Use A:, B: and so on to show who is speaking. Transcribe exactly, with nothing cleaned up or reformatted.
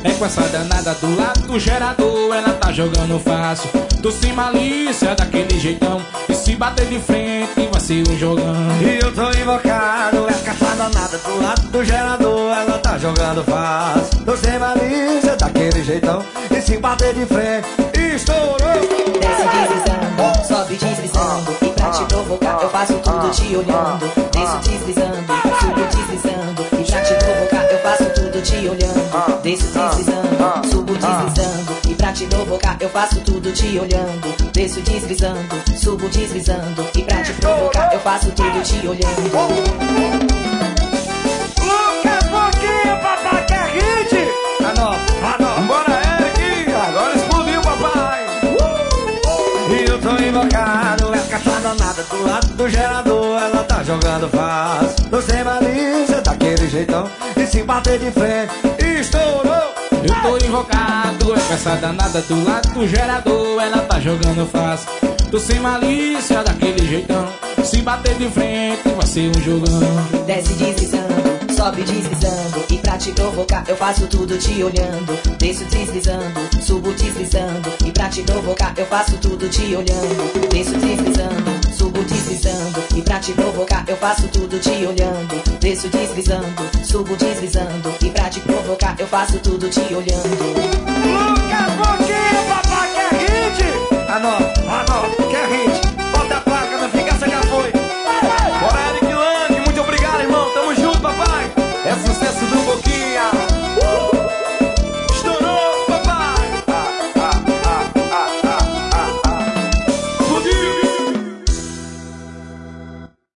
A: É com essa danada do lado do gerador, ela tá jogando fácil. Tô sem malícia, daquele jeitão. E se bater de frente, vai ser um jogão.
B: E eu tô invocado, é com essa danada do lado do gerador, ela tá jogando fácil. Tô sem malícia, daquele jeitão. E se bater de frente, estourou.
C: Desce deslizando, sobe deslizando. E pra te provocar eu faço tudo te olhando. Desço deslizando, subo deslizando. E pra te provocar eu faço tudo te olhando. Desço deslizando, subo deslizando. E pra te provocar eu faço tudo te olhando. Desço deslizando, subo deslizando. E pra te provocar eu faço tudo te olhando.
B: Lucas Boquinha, papai, que é hit! Anota, anota.
A: Bora, Eric! Agora explodiu, papai!
B: E eu tô invocado, é com essa danada do lado do gerador, ela tá jogando fácil. Tô sem malícia, daquele jeitão. E se bater de frente, estourou.
A: Eu tô invocado, é com essa danada do lado do gerador, ela tá jogando fácil. Tô sem malícia, daquele jeitão. Se bater de frente, vai ser um jogão.
C: Desce deslizando, sobe deslizando. E pra te provocar eu faço tudo te olhando. Desço deslizando, subo deslizando. E pra te provocar eu faço tudo te olhando. Desço deslizando, subo deslizando. E pra te provocar eu faço tudo te olhando. Desço deslizando, subo deslizando. E pra te provocar eu faço tudo te olhando.